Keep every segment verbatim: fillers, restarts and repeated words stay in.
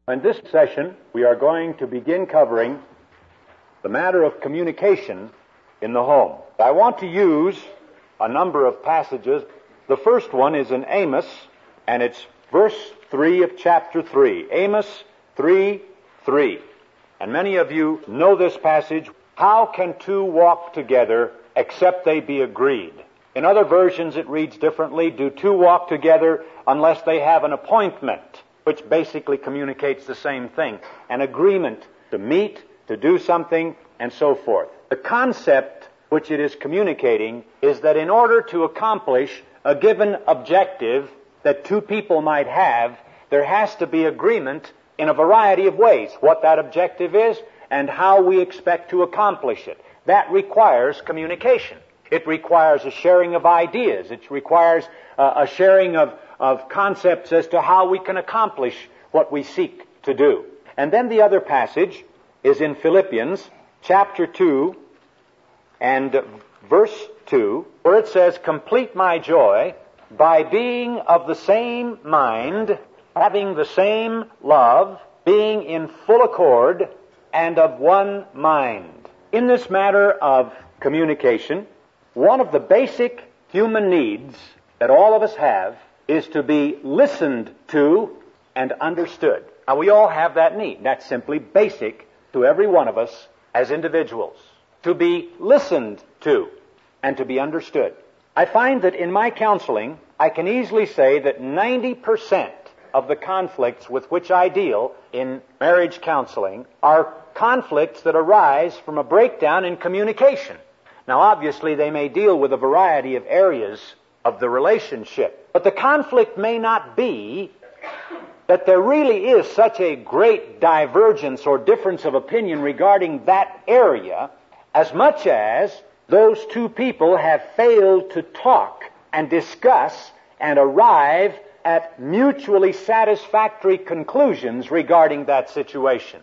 In this session, we are going to begin covering the matter of communication in the home. I want to use a number of passages. The first one is in Amos, and it's verse three of chapter three. Amos three three. And many of you know this passage. How can two walk together except they be agreed? In other versions it reads differently. Do two walk together unless they have an appointment? Which basically communicates the same thing. An agreement to meet, to do something, and so forth. The concept which it is communicating is that in order to accomplish a given objective that two people might have, there has to be agreement in a variety of ways. What that objective is and how we expect to accomplish it. That requires communication. It requires a sharing of ideas. It requires uh, a sharing of of concepts as to how we can accomplish what we seek to do. And then the other passage is in Philippians chapter two and verse two, where it says, "Complete my joy by being of the same mind, having the same love, being in full accord, and of one mind." In this matter of communication, one of the basic human needs that all of us have is to be listened to and understood. Now, we all have that need. That's simply basic to every one of us as individuals. To be listened to and to be understood. I find that in my counseling, I can easily say that ninety percent of the conflicts with which I deal in marriage counseling are conflicts that arise from a breakdown in communication. Now, obviously, they may deal with a variety of areas of the relationship. But the conflict may not be that there really is such a great divergence or difference of opinion regarding that area, as much as those two people have failed to talk and discuss and arrive at mutually satisfactory conclusions regarding that situation.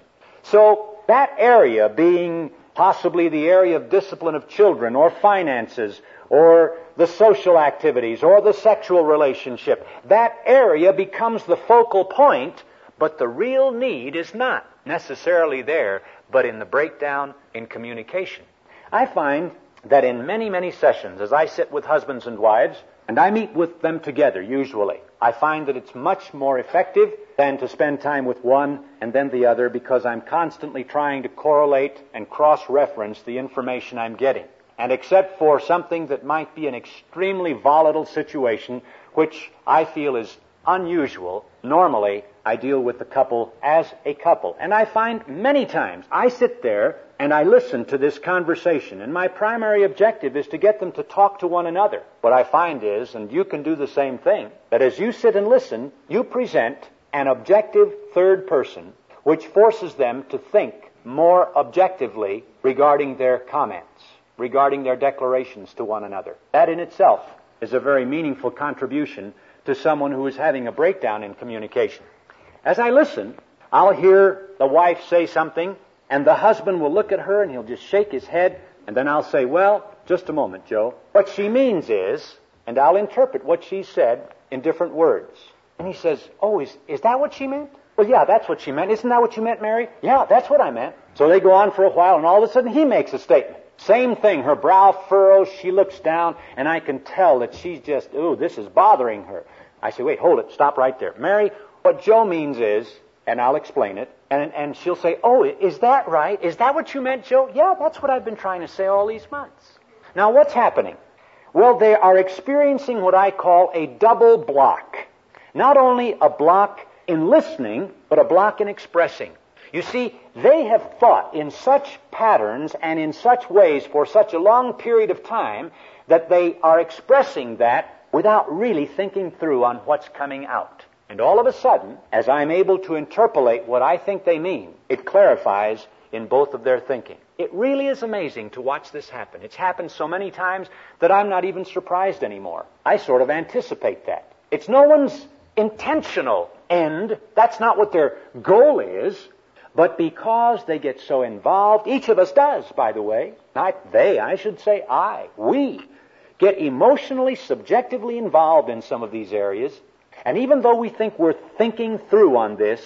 So that area being possibly the area of discipline of children or finances or the social activities, or the sexual relationship. That area becomes the focal point, but the real need is not necessarily there, but in the breakdown in communication. I find that in many, many sessions, as I sit with husbands and wives, and I meet with them together usually, I find that it's much more effective than to spend time with one and then the other, because I'm constantly trying to correlate and cross-reference the information I'm getting. And except for something that might be an extremely volatile situation, which I feel is unusual, normally I deal with the couple as a couple. And I find many times I sit there and I listen to this conversation, and my primary objective is to get them to talk to one another. What I find is, and you can do the same thing, that as you sit and listen, you present an objective third person, which forces them to think more objectively regarding their comments, regarding their declarations to one another. That in itself is a very meaningful contribution to someone who is having a breakdown in communication. As I listen, I'll hear the wife say something, and the husband will look at her and he'll just shake his head, and then I'll say, "Well, just a moment, Joe. What she means is," and I'll interpret what she said in different words. And he says, "Oh, is, is that what she meant?" "Well, yeah, that's what she meant. Isn't that what you meant, Mary?" "Yeah, that's what I meant." So they go on for a while, and all of a sudden he makes a statement. Same thing, her brow furrows, she looks down, and I can tell that she's just, ooh, this is bothering her. I say, "Wait, hold it, stop right there. Mary, what Joe means is," and I'll explain it, and, and she'll say, "Oh, is that right? Is that what you meant, Joe?" "Yeah, that's what I've been trying to say all these months." Now, what's happening? Well, they are experiencing what I call a double block. Not only a block in listening, but a block in expressing. You see, they have thought in such patterns and in such ways for such a long period of time that they are expressing that without really thinking through on what's coming out. And all of a sudden, as I'm able to interpolate what I think they mean, it clarifies in both of their thinking. It really is amazing to watch this happen. It's happened so many times that I'm not even surprised anymore. I sort of anticipate that. It's no one's intentional end. That's not what their goal is. But because they get so involved, each of us does, by the way, not they, I should say I, we get emotionally, subjectively involved in some of these areas. And even though we think we're thinking through on this,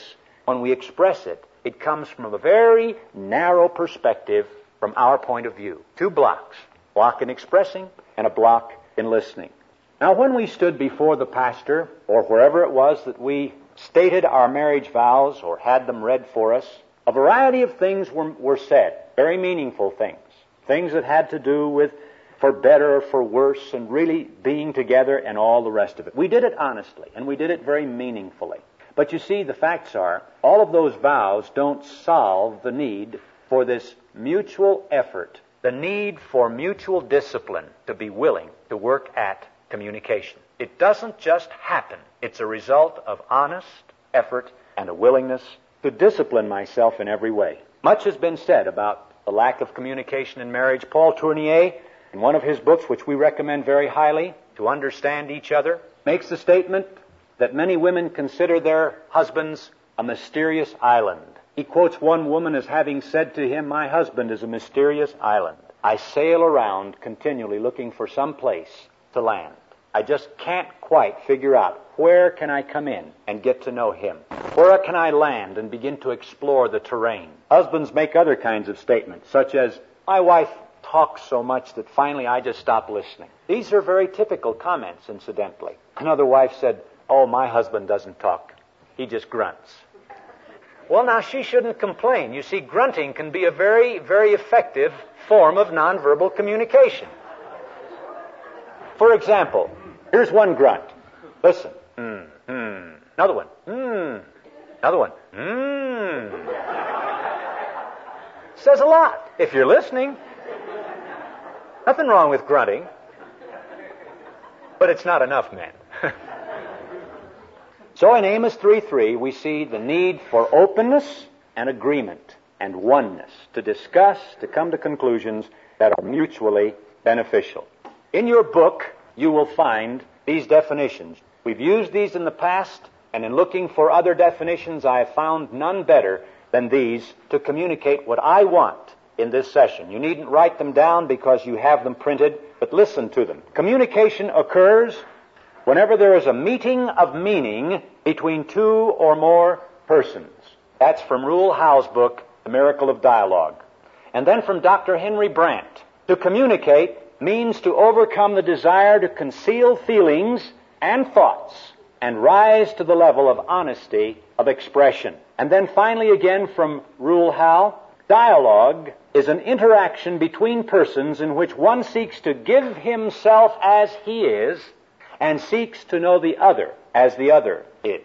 when we express it, it comes from a very narrow perspective from our point of view. Two blocks. A block in expressing and a block in listening. Now, when we stood before the pastor, or wherever it was that we stated our marriage vows or had them read for us, a variety of things were, were said, very meaningful things, things that had to do with for better or for worse and really being together and all the rest of it. We did it honestly, and we did it very meaningfully. But you see, the facts are, all of those vows don't solve the need for this mutual effort, the need for mutual discipline to be willing to work at communication. It doesn't just happen. It's a result of honest effort and a willingness to discipline myself in every way. Much has been said about the lack of communication in marriage. Paul Tournier, in one of his books, which we recommend very highly, To Understand Each Other, makes the statement that many women consider their husbands a mysterious island. He quotes one woman as having said to him, "My husband is a mysterious island. I sail around continually looking for some place to land. I just can't quite figure out where can I come in and get to know him. Where can I land and begin to explore the terrain?" Husbands make other kinds of statements, such as, "My wife talks so much that finally I just stop listening." These are very typical comments, incidentally. Another wife said, "Oh, my husband doesn't talk. He just grunts." Well, now, she shouldn't complain. You see, grunting can be a very, very effective form of nonverbal communication. For example, here's one grunt. Listen. Mm, mm. Another one. Mm. Another one. Mm. Says a lot if you're listening. Nothing wrong with grunting. But it's not enough, men. So in Amos three three, we see the need for openness and agreement and oneness to discuss, to come to conclusions that are mutually beneficial. In your book, you will find these definitions. We've used these in the past, and in looking for other definitions, I have found none better than these to communicate what I want in this session. You needn't write them down because you have them printed, but listen to them. Communication occurs whenever there is a meeting of meaning between two or more persons. That's from Rule Howe's book, The Miracle of Dialogue. And then from Doctor Henry Brandt, to communicate means to overcome the desire to conceal feelings and thoughts and rise to the level of honesty of expression. And then finally again from Rule Howe, dialogue is an interaction between persons in which one seeks to give himself as he is and seeks to know the other as the other is.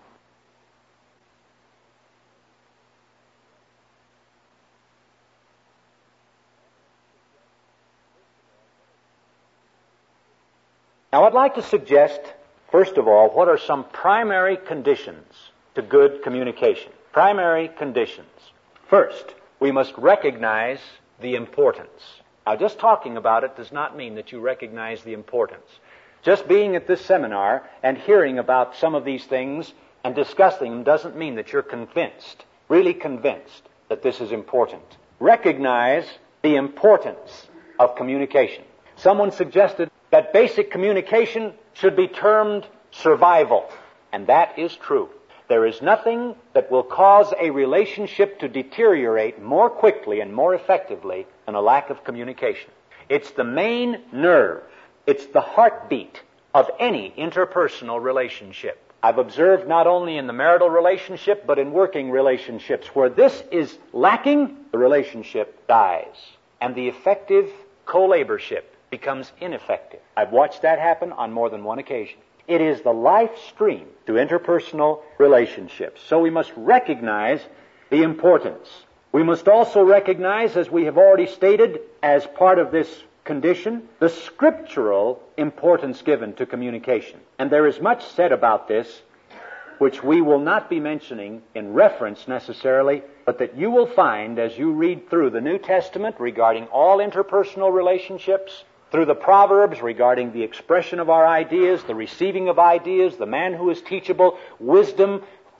Now, I'd like to suggest, first of all, what are some primary conditions to good communication. Primary conditions. First, we must recognize the importance. Now, just talking about it does not mean that you recognize the importance. Just being at this seminar and hearing about some of these things and discussing them doesn't mean that you're convinced, really convinced, that this is important. Recognize the importance of communication. Someone suggested that basic communication should be termed survival, and that is true. There is nothing that will cause a relationship to deteriorate more quickly and more effectively than a lack of communication. It's the main nerve. It's the heartbeat of any interpersonal relationship. I've observed not only in the marital relationship, but in working relationships, where this is lacking, the relationship dies. And the effective co-laborship becomes ineffective. I've watched that happen on more than one occasion. It is the life stream to interpersonal relationships. So we must recognize the importance. We must also recognize, as we have already stated, as part of this condition, the scriptural importance given to communication. And there is much said about this, which we will not be mentioning in reference necessarily, but that you will find as you read through the New Testament regarding all interpersonal relationships, through the Proverbs regarding the expression of our ideas, the receiving of ideas, the man who is teachable, wisdom,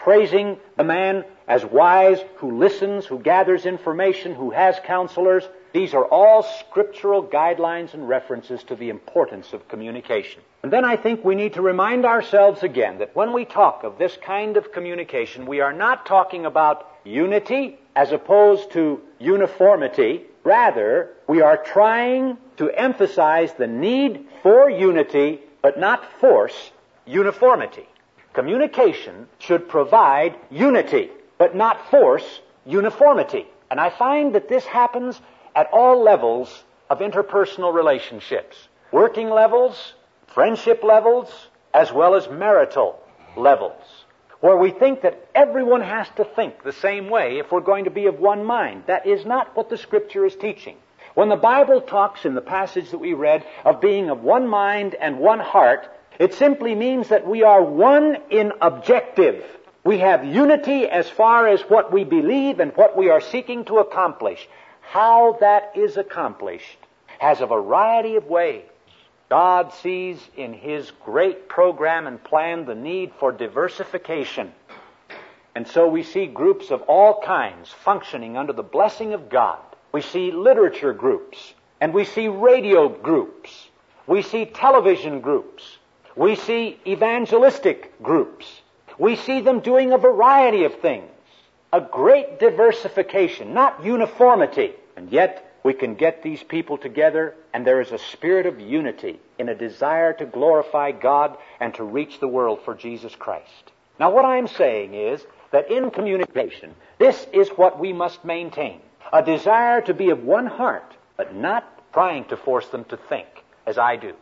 praising the man as wise, who listens, who gathers information, who has counselors. These are all scriptural guidelines and references to the importance of communication. And then I think we need to remind ourselves again that when we talk of this kind of communication, we are not talking about unity as opposed to uniformity. Rather, we are trying to emphasize the need for unity, but not force uniformity. Communication should provide unity, but not force uniformity. And I find that this happens at all levels of interpersonal relationships. Working levels, friendship levels, as well as marital levels, where we think that everyone has to think the same way if we're going to be of one mind. That is not what the Scripture is teaching. When the Bible talks in the passage that we read of being of one mind and one heart, it simply means that we are one in objective. We have unity as far as what we believe and what we are seeking to accomplish. How that is accomplished has a variety of ways. God sees in His great program and plan the need for diversification. And so we see groups of all kinds functioning under the blessing of God. We see literature groups, and we see radio groups. We see television groups. We see evangelistic groups. We see them doing a variety of things. A great diversification, not uniformity. And yet, we can get these people together, and there is a spirit of unity in a desire to glorify God and to reach the world for Jesus Christ. Now, what I'm saying is that in communication, this is what we must maintain. A desire to be of one heart, but not trying to force them to think as I do.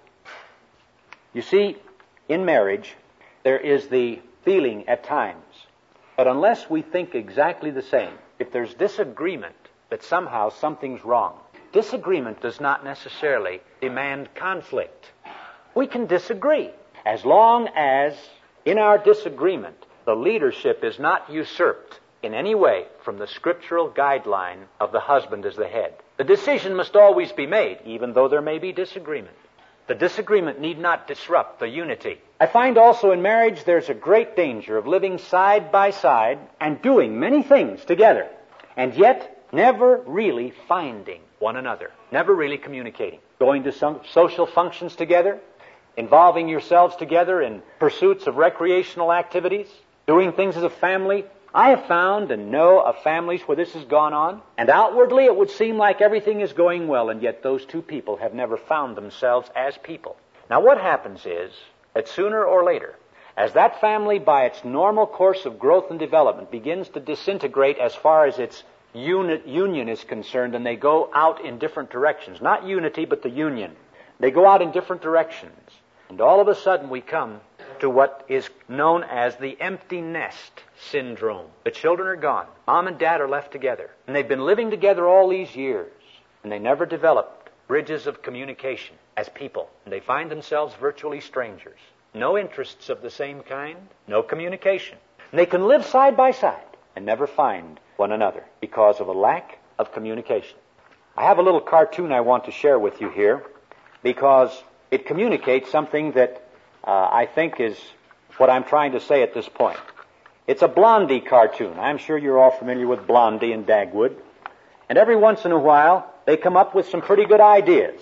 You see, in marriage, there is the feeling at times that unless we think exactly the same, if there's disagreement, that somehow something's wrong. Disagreement does not necessarily demand conflict. We can disagree as long as in our disagreement the leadership is not usurped in any way from the scriptural guideline of the husband as the head. The decision must always be made, even though there may be disagreement. The disagreement need not disrupt the unity. I find also in marriage there's a great danger of living side by side and doing many things together, and yet never really finding one another, never really communicating. Going to some social functions together, involving yourselves together in pursuits of recreational activities, doing things as a family. I have found and know of families where this has gone on, and outwardly it would seem like everything is going well, and yet those two people have never found themselves as people. Now what happens is that sooner or later, as that family by its normal course of growth and development begins to disintegrate as far as its unit, union is concerned, and they go out in different directions, not unity but the union. They go out in different directions, and all of a sudden we come to what is known as the empty nest syndrome. The children are gone. Mom and dad are left together. And they've been living together all these years. And they never developed bridges of communication as people. And they find themselves virtually strangers. No interests of the same kind. No communication. And they can live side by side and never find one another because of a lack of communication. I have a little cartoon I want to share with you here because it communicates something that Uh, I think is what I'm trying to say at this point. It's a Blondie cartoon. I'm sure you're all familiar with Blondie and Dagwood. And every once in a while, they come up with some pretty good ideas.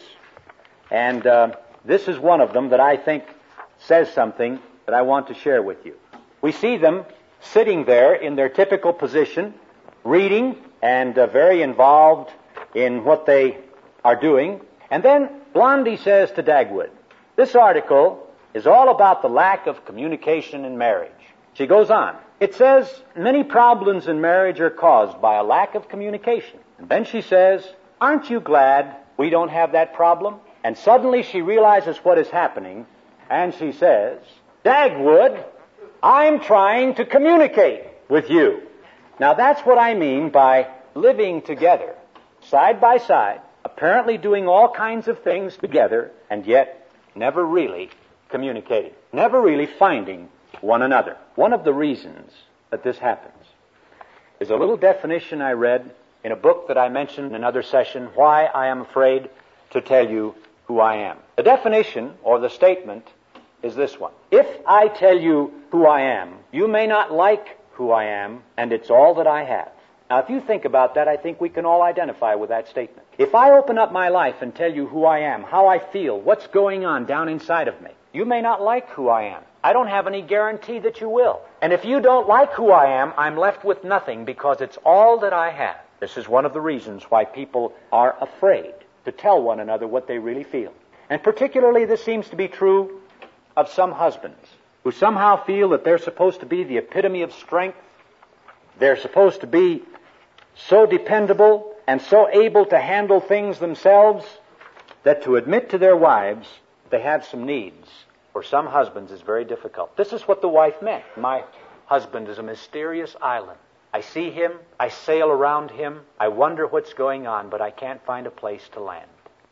And uh, this is one of them that I think says something that I want to share with you. We see them sitting there in their typical position, reading and uh, very involved in what they are doing. And then Blondie says to Dagwood, "This article is all about the lack of communication in marriage." She goes on. It says, "Many problems in marriage are caused by a lack of communication." And then she says, "Aren't you glad we don't have that problem?" And suddenly she realizes what is happening, and she says, "Dagwood, I'm trying to communicate with you." Now that's what I mean by living together, side by side, apparently doing all kinds of things together, and yet never really communicating, never really finding one another. One of the reasons that this happens is a little definition I read in a book that I mentioned in another session, Why I Am Afraid to Tell You Who I Am. The definition, or the statement, is this one. If I tell you who I am, you may not like who I am, and it's all that I have. Now, if you think about that, I think we can all identify with that statement. If I open up my life and tell you who I am, how I feel, what's going on down inside of me, you may not like who I am. I don't have any guarantee that you will. And if you don't like who I am, I'm left with nothing because it's all that I have. This is one of the reasons why people are afraid to tell one another what they really feel. And particularly this seems to be true of some husbands who somehow feel that they're supposed to be the epitome of strength. They're supposed to be so dependable and so able to handle things themselves that to admit to their wives they have some needs. For some husbands is very difficult. This is what the wife meant. My husband is a mysterious island. I see him, I sail around him, I wonder what's going on, but I can't find a place to land.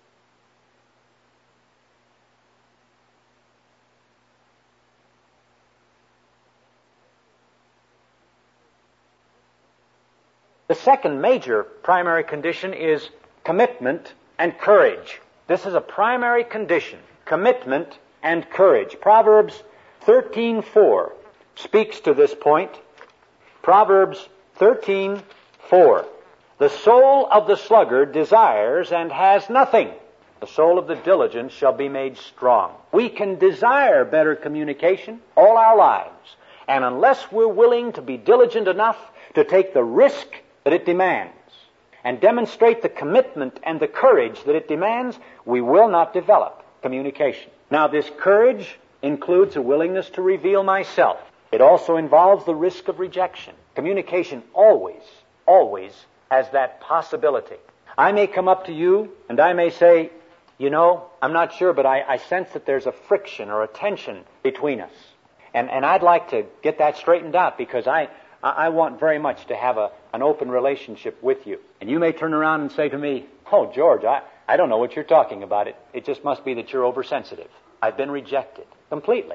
The second major primary condition is commitment and courage. This is a primary condition, commitment and courage. Proverbs thirteen four speaks to this point. Proverbs thirteen four. The soul of the sluggard desires and has nothing. The soul of the diligent shall be made strong. We can desire better communication all our lives, and unless we're willing to be diligent enough to take the risk that it demands and demonstrate the commitment and the courage that it demands, we will not develop communication. Now, this courage includes a willingness to reveal myself. It also involves the risk of rejection. Communication always, always has that possibility. I may come up to you and I may say, you know, I'm not sure, but I, I sense that there's a friction or a tension between us. And, and I'd like to get that straightened out because I, I want very much to have a, an open relationship with you. And you may turn around and say to me, oh, George, I, I don't know what you're talking about. It, it just must be that you're oversensitive. I've been rejected completely.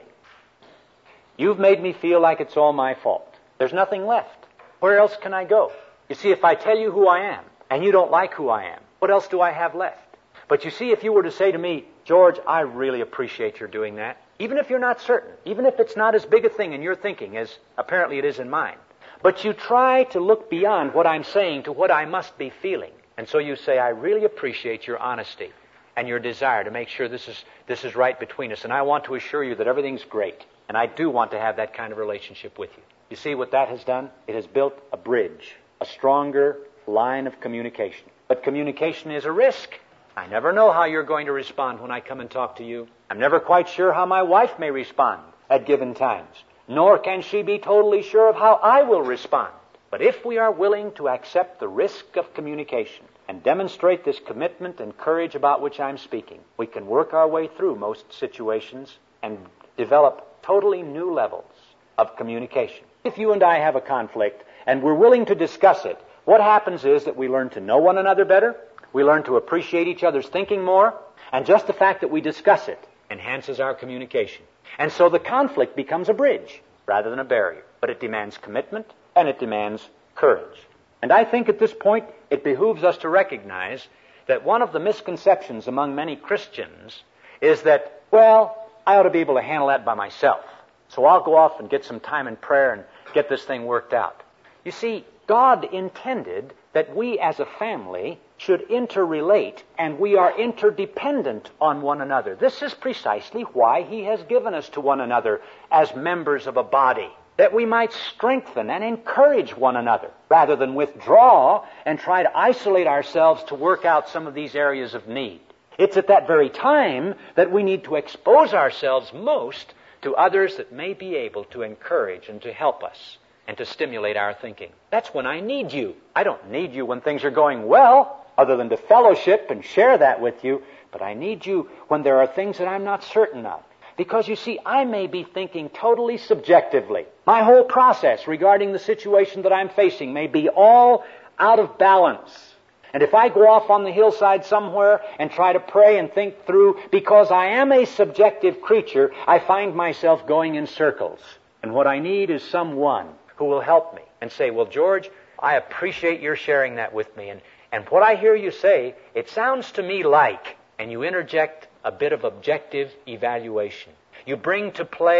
You've made me feel like it's all my fault. There's nothing left. Where else can I go? You see, if I tell you who I am and you don't like who I am, what else do I have left? But you see, if you were to say to me, George, I really appreciate your doing that, even if you're not certain, even if it's not as big a thing in your thinking as apparently it is in mine, but you try to look beyond what I'm saying to what I must be feeling. And so you say, I really appreciate your honesty and your desire to make sure this is this is right between us. And I want to assure you that everything's great. And I do want to have that kind of relationship with you. You see what that has done? It has built a bridge, a stronger line of communication. But communication is a risk. I never know how you're going to respond when I come and talk to you. I'm never quite sure how my wife may respond at given times. Nor can she be totally sure of how I will respond. But if we are willing to accept the risk of communication and demonstrate this commitment and courage about which I'm speaking, we can work our way through most situations and develop totally new levels of communication. If you and I have a conflict and we're willing to discuss it, what happens is that we learn to know one another better, we learn to appreciate each other's thinking more, and just the fact that we discuss it enhances our communication. And so the conflict becomes a bridge rather than a barrier. But it demands commitment and it demands courage. And I think at this point it behooves us to recognize that one of the misconceptions among many Christians is that, well, I ought to be able to handle that by myself. So I'll go off and get some time in prayer and get this thing worked out. You see, God intended that we as a family should interrelate, and we are interdependent on one another. This is precisely why He has given us to one another as members of a body, that we might strengthen and encourage one another, rather than withdraw and try to isolate ourselves to work out some of these areas of need. It's at that very time that we need to expose ourselves most to others that may be able to encourage and to help us and to stimulate our thinking. That's when I need you. I don't need you when things are going well, other than to fellowship and share that with you, but I need you when there are things that I'm not certain of. Because, you see, I may be thinking totally subjectively. My whole process regarding the situation that I'm facing may be all out of balance. And if I go off on the hillside somewhere and try to pray and think through, because I am a subjective creature, I find myself going in circles. And what I need is someone who will help me and say, well, George, I appreciate your sharing that with me. And, and what I hear you say, it sounds to me like, and you interject a bit of objective evaluation. You bring to play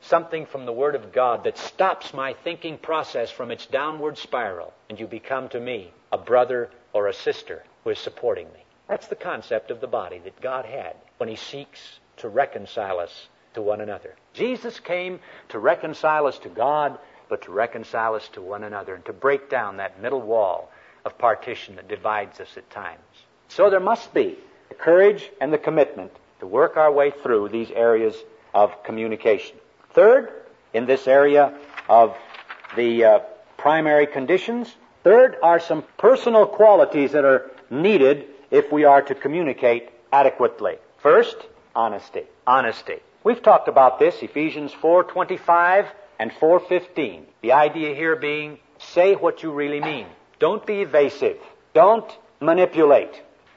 something from the Word of God that stops my thinking process from its downward spiral, and you become to me a brother or a sister who is supporting me. That's the concept of the body that God had when He seeks to reconcile us to one another. Jesus came to reconcile us to God, but to reconcile us to one another and to break down that middle wall of partition that divides us at times. So there must be the courage and the commitment to work our way through these areas of communication. Third, in this area of the uh, primary conditions, third are some personal qualities that are needed if we are to communicate adequately. First, honesty. Honesty. We've talked about this, Ephesians four twenty-five and four fifteen. The idea here being, say what you really mean. Don't be evasive. Don't manipulate.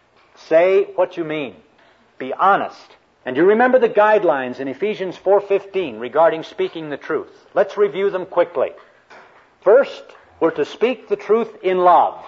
Say what you mean. Be honest. And you remember the guidelines in Ephesians four fifteen regarding speaking the truth. Let's review them quickly. First, we're to speak the truth in love.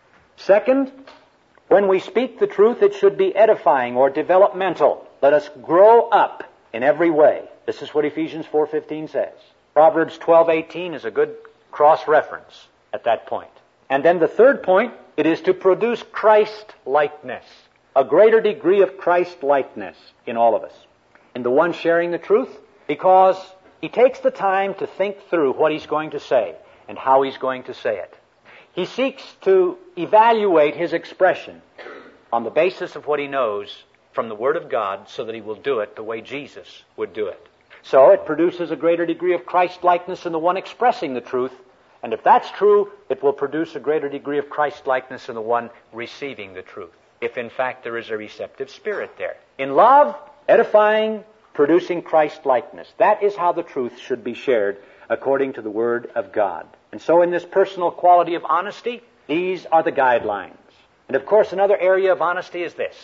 Second, when we speak the truth, it should be edifying or developmental. Let us grow up in every way. This is what Ephesians four fifteen says. Proverbs twelve eighteen is a good cross-reference at that point. And then the third point, it is to produce Christ-likeness, a greater degree of Christ-likeness in all of us. In the one sharing the truth, because he takes the time to think through what he's going to say and how he's going to say it. He seeks to evaluate his expression on the basis of what he knows from the Word of God so that he will do it the way Jesus would do it. So it produces a greater degree of Christ-likeness in the one expressing the truth, and if that's true, it will produce a greater degree of Christ-likeness in the one receiving the truth, if in fact there is a receptive spirit there. In love, edifying, producing Christ-likeness. That is how the truth should be shared according to the Word of God. And so in this personal quality of honesty, these are the guidelines. And of course, another area of honesty is this.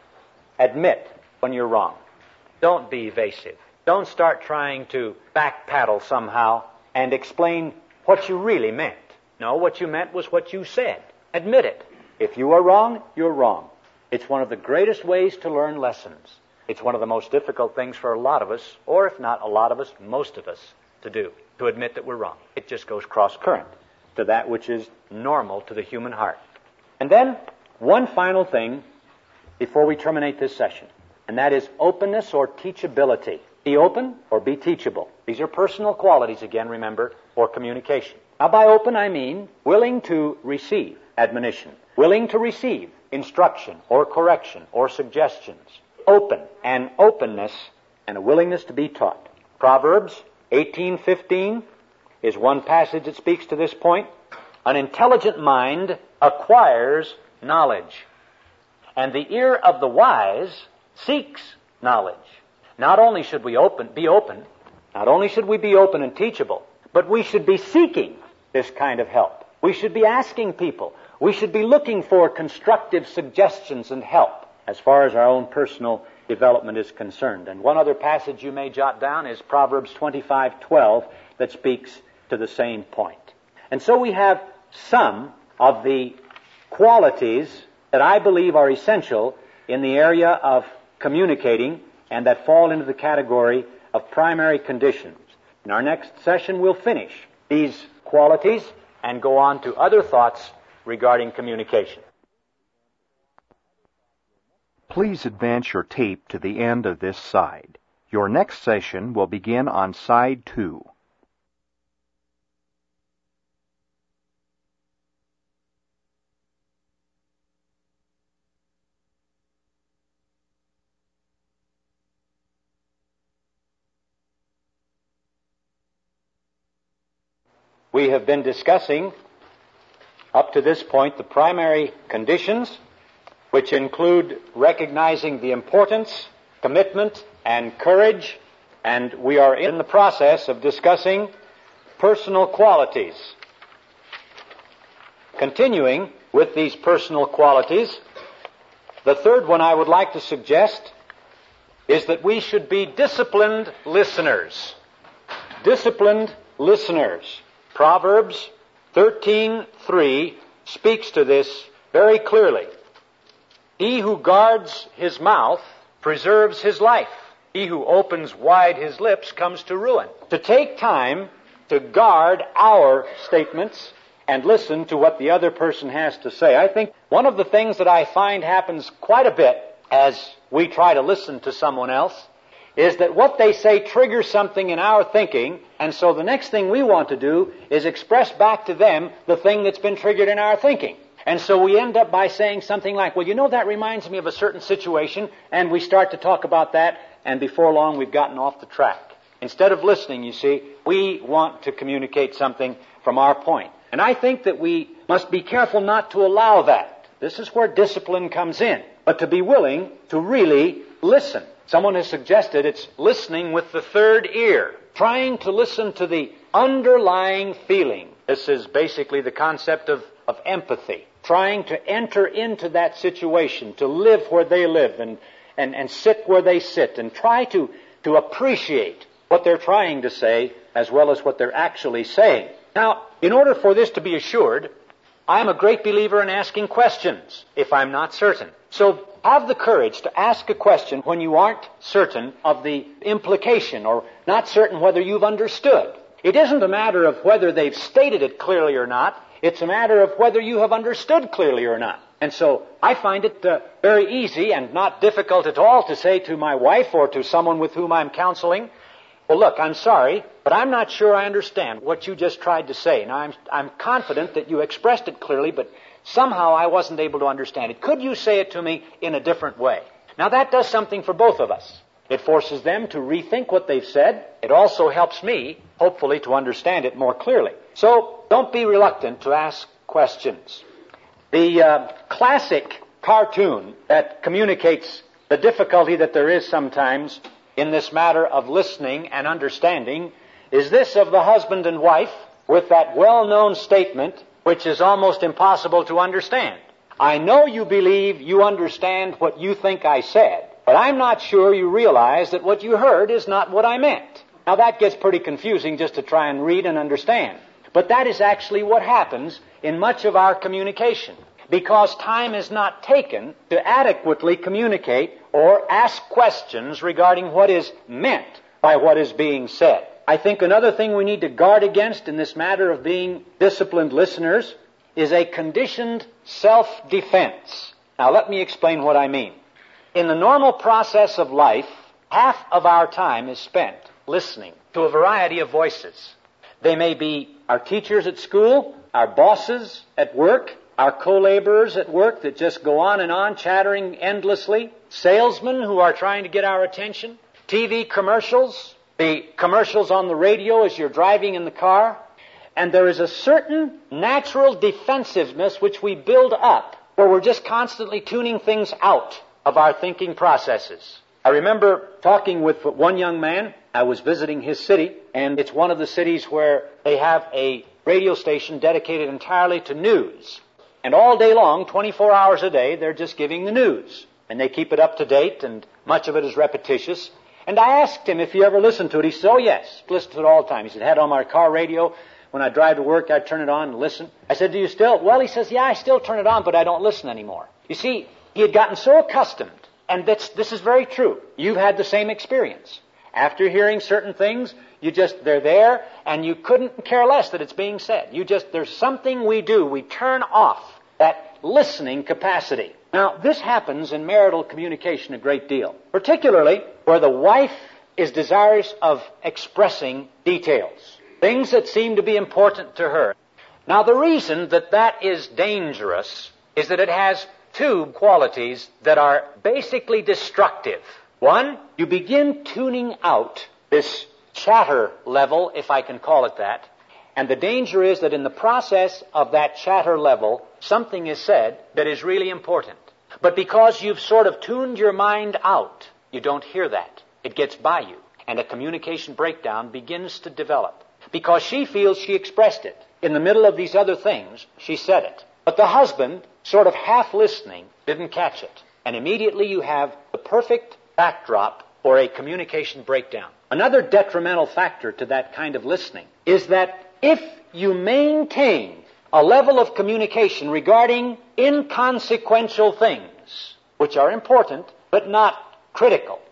Admit when you're wrong. Don't be evasive. Don't start trying to backpedal somehow and explain what you really meant. No, what you meant was what you said. Admit it. If you are wrong, you're wrong. It's one of the greatest ways to learn lessons. It's one of the most difficult things for a lot of us, or if not a lot of us, most of us, to do, to admit that we're wrong. It just goes cross-current to that which is normal to the human heart. And then, one final thing before we terminate this session, and that is openness or teachability. Be open or be teachable. These are personal qualities, again, remember, for communication. Now, by open, I mean willing to receive admonition, willing to receive instruction or correction or suggestions. Open, and openness and a willingness to be taught. Proverbs eighteen fifteen is one passage that speaks to this point. An intelligent mind acquires knowledge, and the ear of the wise seeks knowledge. Not only should we open, be open, not only should we be open and teachable, but we should be seeking this kind of help. We should be asking people. We should be looking for constructive suggestions and help as far as our own personal development is concerned. And one other passage you may jot down is Proverbs twenty-five twelve that speaks to the same point. And so we have some of the qualities that I believe are essential in the area of communicating and that fall into the category of primary conditions. In our next session, we'll finish these qualities and go on to other thoughts regarding communication. Please advance your tape to the end of this side. Your next session will begin on side two. We have been discussing, up to this point, the primary conditions, which include recognizing the importance, commitment, and courage, and we are in the process of discussing personal qualities. Continuing with these personal qualities, the third one I would like to suggest is that we should be disciplined listeners. Disciplined listeners. Proverbs thirteen three speaks to this very clearly. He who guards his mouth preserves his life, He who opens wide his lips comes to ruin. To take time to guard our statements and listen to what the other person has to say. I think one of the things that I find happens quite a bit as we try to listen to someone else is that what they say triggers something in our thinking, and so the next thing we want to do is express back to them the thing that's been triggered in our thinking. And so we end up by saying something like, well, you know, that reminds me of a certain situation, and we start to talk about that, and before long we've gotten off the track. Instead of listening, you see, we want to communicate something from our point. And I think that we must be careful not to allow that. This is where discipline comes in. But to be willing to really listen. Someone has suggested it's listening with the third ear, trying to listen to the underlying feeling. This is basically the concept of, of empathy, trying to enter into that situation, to live where they live and, and, and sit where they sit, and try to, to appreciate what they're trying to say as well as what they're actually saying. Now, in order for this to be assured, I'm a great believer in asking questions if I'm not certain. So have the courage to ask a question when you aren't certain of the implication or not certain whether you've understood. It isn't a matter of whether they've stated it clearly or not. It's a matter of whether you have understood clearly or not. And so I find it uh, very easy and not difficult at all to say to my wife or to someone with whom I'm counseling, well, look, I'm sorry, but I'm not sure I understand what you just tried to say. Now, I'm, I'm confident that you expressed it clearly, but somehow I wasn't able to understand it. Could you say it to me in a different way? Now, that does something for both of us. It forces them to rethink what they've said. It also helps me, hopefully, to understand it more clearly. So, don't be reluctant to ask questions. The uh, classic cartoon that communicates the difficulty that there is sometimes in this matter of listening and understanding is this of the husband and wife with that well-known statement which is almost impossible to understand. I know you believe you understand what you think I said, but I'm not sure you realize that what you heard is not what I meant. Now that gets pretty confusing just to try and read and understand. But that is actually what happens in much of our communication, because time is not taken to adequately communicate or ask questions regarding what is meant by what is being said. I think another thing we need to guard against in this matter of being disciplined listeners is a conditioned self-defense. Now let me explain what I mean. In the normal process of life, half of our time is spent listening to a variety of voices. They may be our teachers at school, our bosses at work, our co-laborers at work that just go on and on chattering endlessly, salesmen who are trying to get our attention, T V commercials, the commercials on the radio as you're driving in the car. And there is a certain natural defensiveness which we build up where we're just constantly tuning things out of our thinking processes. I remember talking with one young man. I was visiting his city, and it's one of the cities where they have a radio station dedicated entirely to news. And all day long, twenty-four hours a day, they're just giving the news. And they keep it up to date, and much of it is repetitious. And I asked him if he ever listened to it. He said, oh, yes, listened to it all the time. He said, had it on my car radio. When I drive to work, I'd turn it on and listen. I said, do you still? Well, he says, yeah, I still turn it on, but I don't listen anymore. You see, he had gotten so accustomed, and that's, this is very true. You've had the same experience. After hearing certain things, you just, they're there, and you couldn't care less that it's being said. You just, there's something we do. We turn off that listening capacity. Now, this happens in marital communication a great deal, particularly where the wife is desirous of expressing details, things that seem to be important to her. Now, the reason that that is dangerous is that it has two qualities that are basically destructive. One, you begin tuning out this chatter level, if I can call it that, and the danger is that in the process of that chatter level, something is said that is really important. But because you've sort of tuned your mind out, you don't hear that. It gets by you, and a communication breakdown begins to develop. Because she feels she expressed it. In the middle of these other things, she said it. But the husband, sort of half listening, didn't catch it. And immediately you have the perfect backdrop for a communication breakdown. Another detrimental factor to that kind of listening is that if you maintain a level of communication regarding inconsequential things, which are important but not critical,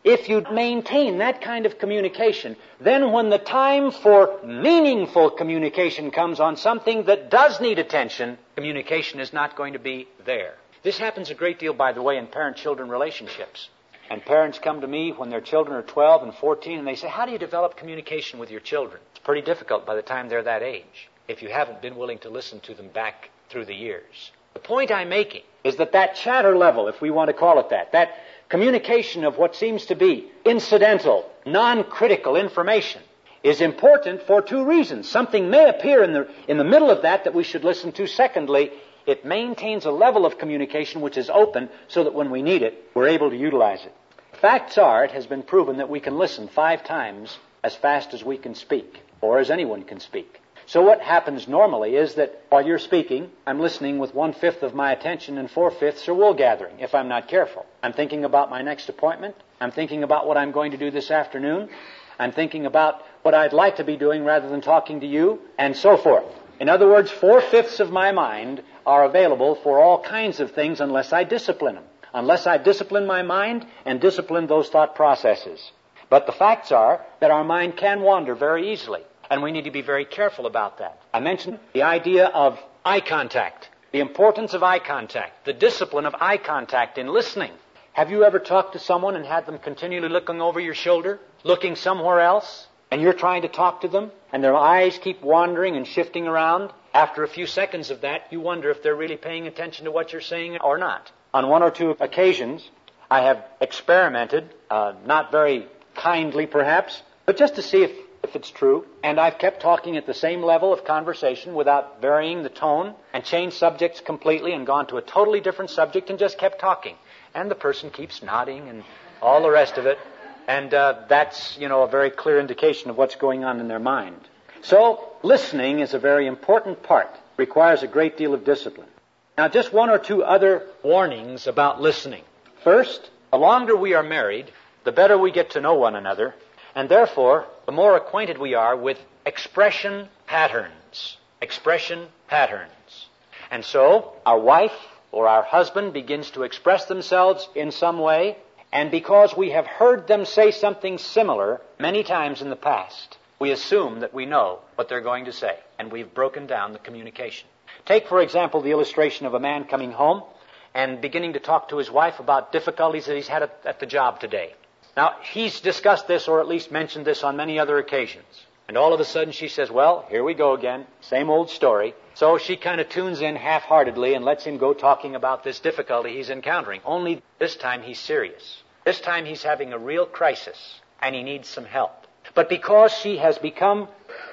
If you maintain that kind of communication, then when the time for meaningful communication comes on something that does need attention, communication is not going to be there. This happens a great deal, by the way, in parent-children relationships. And parents come to me when their children are twelve and fourteen, and they say, how do you develop communication with your children? It's pretty difficult by the time they're that age, if you haven't been willing to listen to them back through the years. The point I'm making is that that chatter level, if we want to call it that, that communication of what seems to be incidental, non-critical information, is important for two reasons. Something may appear in the, in the middle of that that we should listen to. Secondly, it maintains a level of communication which is open so that when we need it, we're able to utilize it. Facts are, it has been proven that we can listen five times as fast as we can speak, or as anyone can speak. So what happens normally is that while you're speaking, I'm listening with one-fifth of my attention and four-fifths are wool gathering, if I'm not careful. I'm thinking about my next appointment. I'm thinking about what I'm going to do this afternoon. I'm thinking about what I'd like to be doing rather than talking to you, and so forth. In other words, four-fifths of my mind are available for all kinds of things unless I discipline them, unless I discipline my mind and discipline those thought processes. But the facts are that our mind can wander very easily, and we need to be very careful about that. I mentioned the idea of eye contact, the importance of eye contact, the discipline of eye contact in listening. Have you ever talked to someone and had them continually looking over your shoulder, looking somewhere else, and you're trying to talk to them, and their eyes keep wandering and shifting around? After a few seconds of that, you wonder if they're really paying attention to what you're saying or not. On one or two occasions, I have experimented, uh, not very kindly perhaps, but just to see if, if it's true, and I've kept talking at the same level of conversation without varying the tone, and changed subjects completely and gone to a totally different subject and just kept talking. And the person keeps nodding and all the rest of it, and uh, that's, you know, a very clear indication of what's going on in their mind. So, listening is a very important part, requires a great deal of discipline. Now, just one or two other warnings about listening. First, the longer we are married, the better we get to know one another, and therefore, the more acquainted we are with expression patterns. Expression patterns. And so, our wife or our husband begins to express themselves in some way, and because we have heard them say something similar many times in the past, we assume that we know what they're going to say, and we've broken down the communication. Take, for example, the illustration of a man coming home and beginning to talk to his wife about difficulties that he's had at, at the job today. Now, he's discussed this, or at least mentioned this, on many other occasions. And all of a sudden she says, well, here we go again, same old story. So she kind of tunes in half-heartedly and lets him go talking about this difficulty he's encountering. Only this time he's serious. This time he's having a real crisis, and he needs some help. But because she has become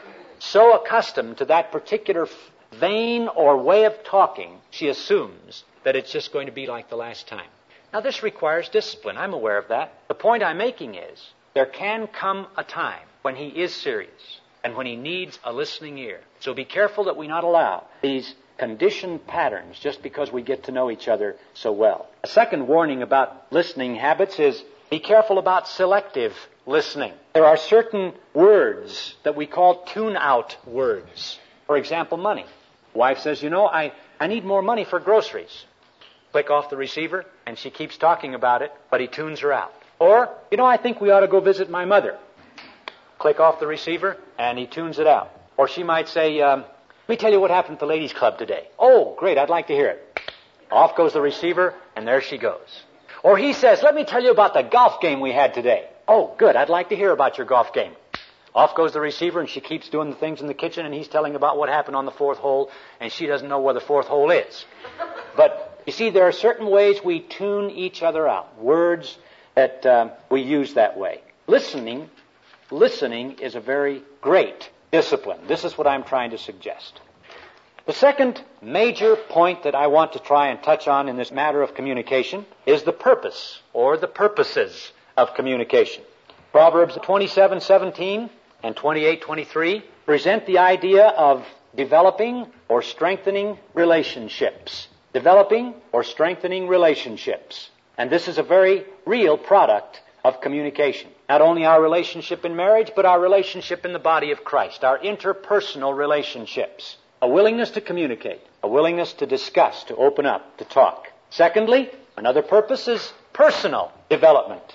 so accustomed to that particular vein or way of talking, she assumes that it's just going to be like the last time. Now, this requires discipline. I'm aware of that. The point I'm making is there can come a time when he is serious and when he needs a listening ear. So be careful that we not allow these conditioned patterns just because we get to know each other so well. A second warning about listening habits is be careful about selective listening. There are certain words that we call tune-out words. For example, money. Wife says, you know, I, I need more money for groceries. Click off the receiver, and she keeps talking about it, but he tunes her out. Or, you know, I think we ought to go visit my mother. Click off the receiver, and he tunes it out. Or she might say, um, let me tell you what happened at the ladies' club today. Oh, great, I'd like to hear it. Off goes the receiver, and there she goes. Or he says, let me tell you about the golf game we had today. Oh, good, I'd like to hear about your golf game. Off goes the receiver, and she keeps doing the things in the kitchen, and he's telling about what happened on the fourth hole, and she doesn't know where the fourth hole is. But, you see, there are certain ways we tune each other out, words that uh, we use that way. Listening, listening is a very great discipline. This is what I'm trying to suggest. The second major point that I want to try and touch on in this matter of communication is the purpose, or the purposes of communication. Proverbs twenty-seven seventeen and twenty-eight twenty-three present the idea of developing or strengthening relationships. Developing or strengthening relationships. And this is a very real product of communication. Not only our relationship in marriage, but our relationship in the body of Christ, our interpersonal relationships. A willingness to communicate, a willingness to discuss, to open up, to talk. Secondly, another purpose is personal development.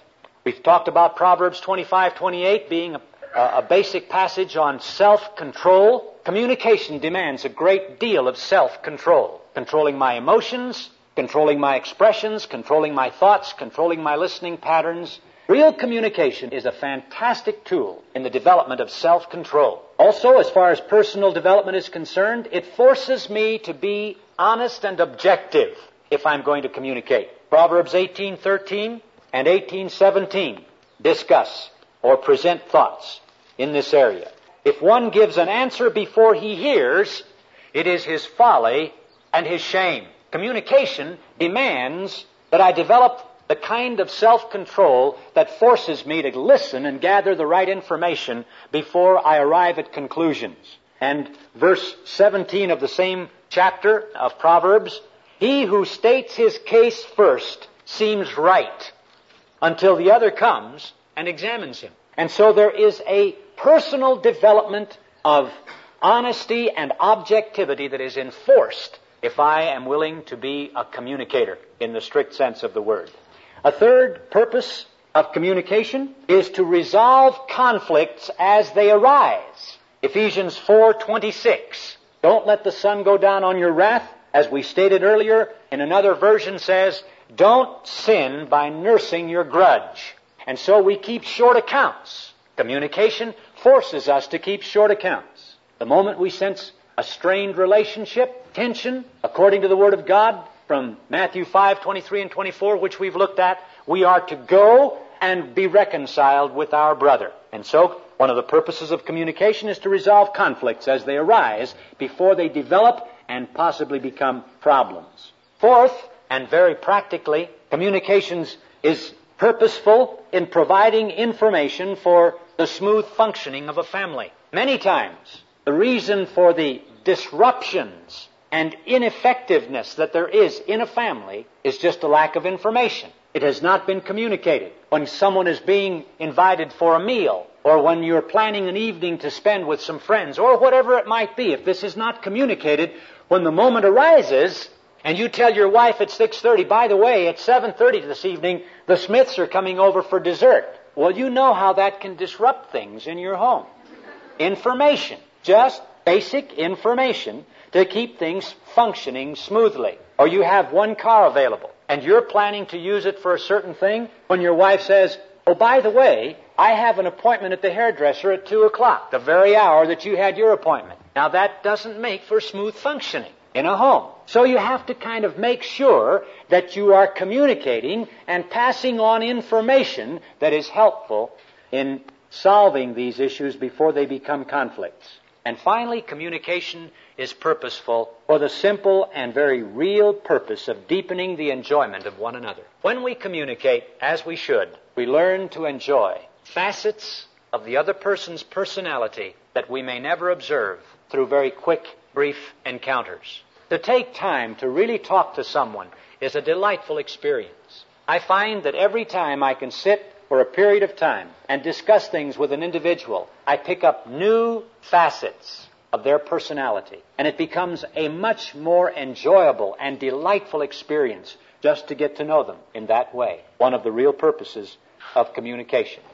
We've talked about Proverbs twenty-five twenty-eight being a, a basic passage on self-control. Communication demands a great deal of self-control. Controlling my emotions, controlling my expressions, controlling my thoughts, controlling my listening patterns. Real communication is a fantastic tool in the development of self-control. Also, as far as personal development is concerned, it forces me to be honest and objective if I'm going to communicate. Proverbs eighteen thirteen and eighteen seventeen discuss or present thoughts in this area. If one gives an answer before he hears, it is his folly and his shame. Communication demands that I develop the kind of self-control that forces me to listen and gather the right information before I arrive at conclusions. And verse seventeen of the same chapter of Proverbs, he who states his case first seems right until the other comes and examines him. And so there is a personal development of honesty and objectivity that is enforced if I am willing to be a communicator in the strict sense of the word. A third purpose of communication is to resolve conflicts as they arise. Ephesians four twenty-six. Don't let the sun go down on your wrath. As we stated earlier, in another version says, don't sin by nursing your grudge. And so we keep short accounts. Communication forces us to keep short accounts. The moment we sense a strained relationship, tension, according to the Word of God, from Matthew five twenty-three and twenty-four, which we've looked at, we are to go and be reconciled with our brother. And so, one of the purposes of communication is to resolve conflicts as they arise before they develop and possibly become problems. Fourth, and very practically, communications is purposeful in providing information for the smooth functioning of a family. Many times, the reason for the disruptions and ineffectiveness that there is in a family is just a lack of information. It has not been communicated. When someone is being invited for a meal, or when you're planning an evening to spend with some friends, or whatever it might be, if this is not communicated, when the moment arises, and you tell your wife at six thirty, by the way, at seven thirty this evening, the Smiths are coming over for dessert. Well, you know how that can disrupt things in your home. Information. Just basic information to keep things functioning smoothly. Or you have one car available, and you're planning to use it for a certain thing, when your wife says, oh, by the way, I have an appointment at the hairdresser at two o'clock, the very hour that you had your appointment. Now, that doesn't make for smooth functioning in a home. So you have to kind of make sure that you are communicating and passing on information that is helpful in solving these issues before they become conflicts. And finally, communication is purposeful for the simple and very real purpose of deepening the enjoyment of one another. When we communicate, as we should, we learn to enjoy facets of the other person's personality that we may never observe through very quick, brief encounters. To take time to really talk to someone is a delightful experience. I find that every time I can sit for a period of time and discuss things with an individual, I pick up new facets of their personality. And it becomes a much more enjoyable and delightful experience just to get to know them in that way. One of the real purposes of communication.